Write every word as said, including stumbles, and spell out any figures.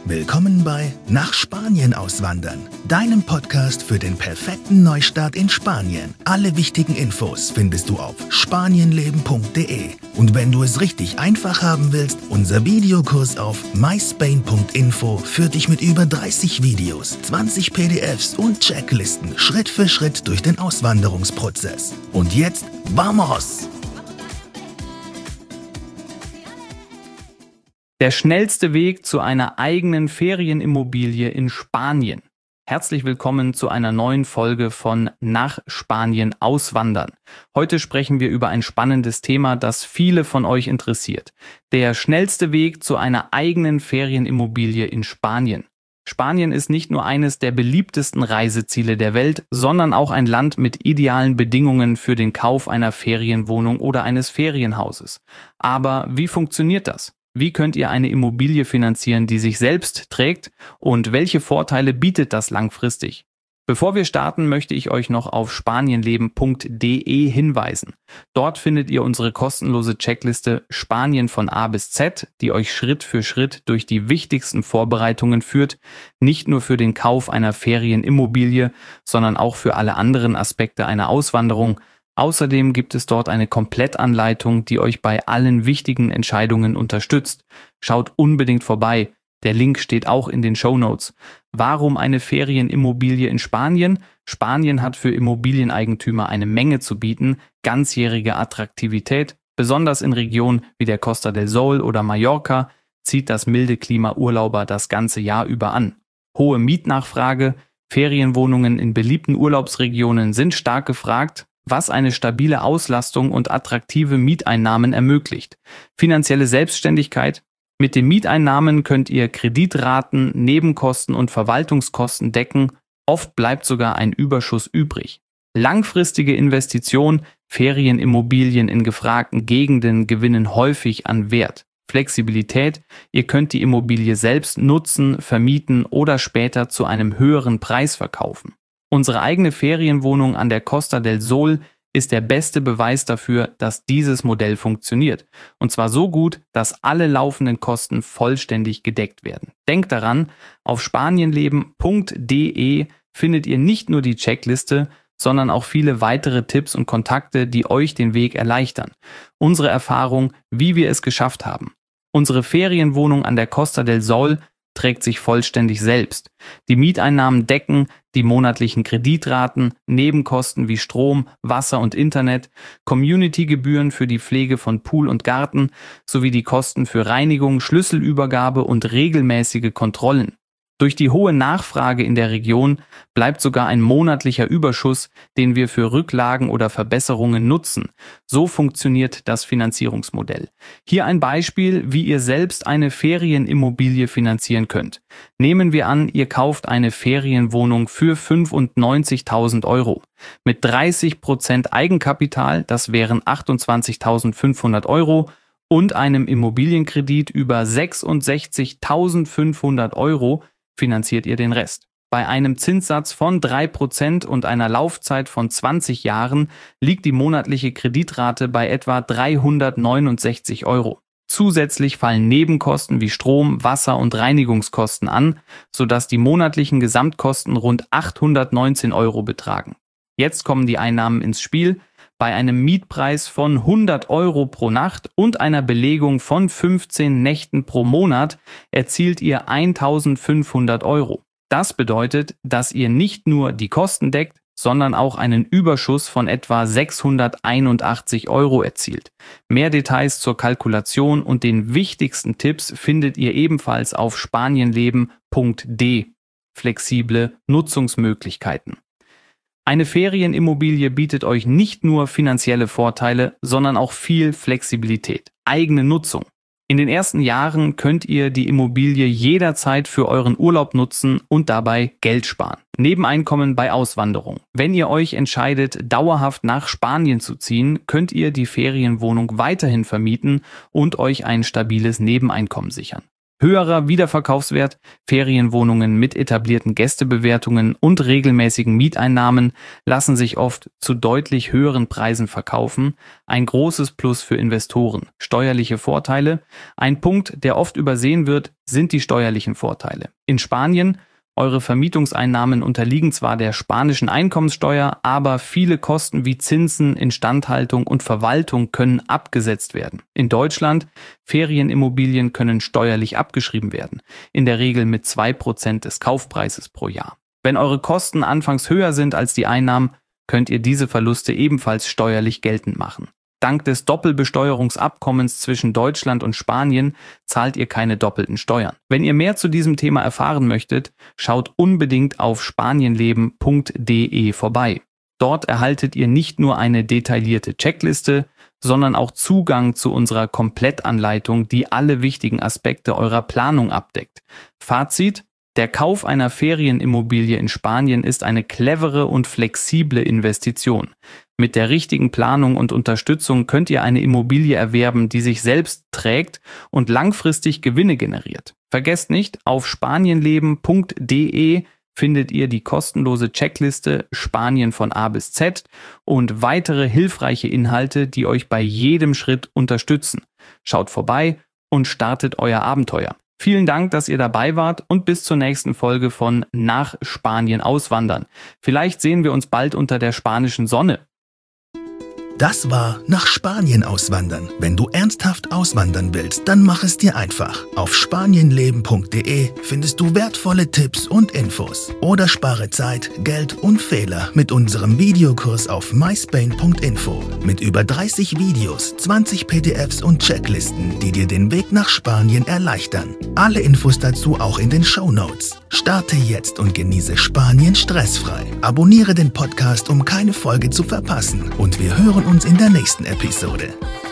Willkommen bei Nach Spanien auswandern, deinem Podcast für den perfekten Neustart in Spanien. Alle wichtigen Infos findest du auf spanienleben punkt de. Und wenn du es richtig einfach haben willst, unser Videokurs auf my spain punkt info führt dich mit über dreißig Videos, zwanzig P D Fs und Checklisten Schritt für Schritt durch den Auswanderungsprozess. Und jetzt, vamos! Der schnellste Weg zu einer eigenen Ferienimmobilie in Spanien. Herzlich willkommen zu einer neuen Folge von Nach Spanien auswandern. Heute sprechen wir über ein spannendes Thema, das viele von euch interessiert. Der schnellste Weg zu einer eigenen Ferienimmobilie in Spanien. Spanien ist nicht nur eines der beliebtesten Reiseziele der Welt, sondern auch ein Land mit idealen Bedingungen für den Kauf einer Ferienwohnung oder eines Ferienhauses. Aber wie funktioniert das? Wie könnt ihr eine Immobilie finanzieren, die sich selbst trägt, und welche Vorteile bietet das langfristig? Bevor wir starten, möchte ich euch noch auf spanienleben punkt de hinweisen. Dort findet ihr unsere kostenlose Checkliste Spanien von A bis Z, die euch Schritt für Schritt durch die wichtigsten Vorbereitungen führt, nicht nur für den Kauf einer Ferienimmobilie, sondern auch für alle anderen Aspekte einer Auswanderung. Außerdem gibt es dort eine Komplettanleitung, die euch bei allen wichtigen Entscheidungen unterstützt. Schaut unbedingt vorbei. Der Link steht auch in den Shownotes. Warum eine Ferienimmobilie in Spanien? Spanien hat für Immobilieneigentümer eine Menge zu bieten, ganzjährige Attraktivität. Besonders in Regionen wie der Costa del Sol oder Mallorca zieht das milde Klima Urlauber das ganze Jahr über an. Hohe Mietnachfrage, Ferienwohnungen in beliebten Urlaubsregionen sind stark gefragt, was eine stabile Auslastung und attraktive Mieteinnahmen ermöglicht. Finanzielle Selbstständigkeit. Mit den Mieteinnahmen könnt ihr Kreditraten, Nebenkosten und Verwaltungskosten decken. Oft bleibt sogar ein Überschuss übrig. Langfristige Investition. Ferienimmobilien in gefragten Gegenden gewinnen häufig an Wert. Flexibilität. Ihr könnt die Immobilie selbst nutzen, vermieten oder später zu einem höheren Preis verkaufen. Unsere eigene Ferienwohnung an der Costa del Sol ist der beste Beweis dafür, dass dieses Modell funktioniert. Und zwar so gut, dass alle laufenden Kosten vollständig gedeckt werden. Denkt daran, auf spanienleben punkt de findet ihr nicht nur die Checkliste, sondern auch viele weitere Tipps und Kontakte, die euch den Weg erleichtern. Unsere Erfahrung, wie wir es geschafft haben. Unsere Ferienwohnung an der Costa del Sol trägt sich vollständig selbst. Die Mieteinnahmen decken die monatlichen Kreditraten, Nebenkosten wie Strom, Wasser und Internet, Community-Gebühren für die Pflege von Pool und Garten sowie die Kosten für Reinigung, Schlüsselübergabe und regelmäßige Kontrollen. Durch die hohe Nachfrage in der Region bleibt sogar ein monatlicher Überschuss, den wir für Rücklagen oder Verbesserungen nutzen. So funktioniert das Finanzierungsmodell. Hier ein Beispiel, wie ihr selbst eine Ferienimmobilie finanzieren könnt. Nehmen wir an, ihr kauft eine Ferienwohnung für fünfundneunzigtausend Euro. Mit dreißig Prozent Eigenkapital, das wären achtundzwanzigtausendfünfhundert Euro, und einem Immobilienkredit über sechsundsechzigtausendfünfhundert Euro, finanziert ihr den Rest. Bei einem Zinssatz von drei Prozent und einer Laufzeit von zwanzig Jahren liegt die monatliche Kreditrate bei etwa dreihundertneunundsechzig Euro. Zusätzlich fallen Nebenkosten wie Strom, Wasser und Reinigungskosten an, sodass die monatlichen Gesamtkosten rund achthundertneunzehn Euro betragen. Jetzt kommen die Einnahmen ins Spiel. Bei einem Mietpreis von hundert Euro pro Nacht und einer Belegung von fünfzehn Nächten pro Monat erzielt ihr eintausendfünfhundert Euro. Das bedeutet, dass ihr nicht nur die Kosten deckt, sondern auch einen Überschuss von etwa sechshunderteinundachtzig Euro erzielt. Mehr Details zur Kalkulation und den wichtigsten Tipps findet ihr ebenfalls auf spanienleben punkt de. Flexible Nutzungsmöglichkeiten. Eine Ferienimmobilie bietet euch nicht nur finanzielle Vorteile, sondern auch viel Flexibilität, eigene Nutzung. In den ersten Jahren könnt ihr die Immobilie jederzeit für euren Urlaub nutzen und dabei Geld sparen. Nebeneinkommen bei Auswanderung. Wenn ihr euch entscheidet, dauerhaft nach Spanien zu ziehen, könnt ihr die Ferienwohnung weiterhin vermieten und euch ein stabiles Nebeneinkommen sichern. Höherer Wiederverkaufswert, Ferienwohnungen mit etablierten Gästebewertungen und regelmäßigen Mieteinnahmen lassen sich oft zu deutlich höheren Preisen verkaufen. Ein großes Plus für Investoren. Steuerliche Vorteile. Ein Punkt, der oft übersehen wird, sind die steuerlichen Vorteile. In Spanien, eure Vermietungseinnahmen unterliegen zwar der spanischen Einkommenssteuer, aber viele Kosten wie Zinsen, Instandhaltung und Verwaltung können abgesetzt werden. In Deutschland, Ferienimmobilien können steuerlich abgeschrieben werden, in der Regel mit zwei Prozent des Kaufpreises pro Jahr. Wenn eure Kosten anfangs höher sind als die Einnahmen, könnt ihr diese Verluste ebenfalls steuerlich geltend machen. Dank des Doppelbesteuerungsabkommens zwischen Deutschland und Spanien zahlt ihr keine doppelten Steuern. Wenn ihr mehr zu diesem Thema erfahren möchtet, schaut unbedingt auf spanienleben punkt de vorbei. Dort erhaltet ihr nicht nur eine detaillierte Checkliste, sondern auch Zugang zu unserer Komplettanleitung, die alle wichtigen Aspekte eurer Planung abdeckt. Fazit: Der Kauf einer Ferienimmobilie in Spanien ist eine clevere und flexible Investition. Mit der richtigen Planung und Unterstützung könnt ihr eine Immobilie erwerben, die sich selbst trägt und langfristig Gewinne generiert. Vergesst nicht, auf spanienleben punkt de findet ihr die kostenlose Checkliste Spanien von A bis Z und weitere hilfreiche Inhalte, die euch bei jedem Schritt unterstützen. Schaut vorbei und startet euer Abenteuer. Vielen Dank, dass ihr dabei wart und bis zur nächsten Folge von Nach Spanien auswandern. Vielleicht sehen wir uns bald unter der spanischen Sonne. Das war Nach Spanien auswandern. Wenn du ernsthaft auswandern willst, dann mach es dir einfach. Auf spanienleben punkt de findest du wertvolle Tipps und Infos. Oder spare Zeit, Geld und Fehler mit unserem Videokurs auf myspain punkt info. Mit über dreißig Videos, zwanzig P D Fs und Checklisten, die dir den Weg nach Spanien erleichtern. Alle Infos dazu auch in den Shownotes. Starte jetzt und genieße Spanien stressfrei. Abonniere den Podcast, um keine Folge zu verpassen. Und wir hören uns in der nächsten Episode.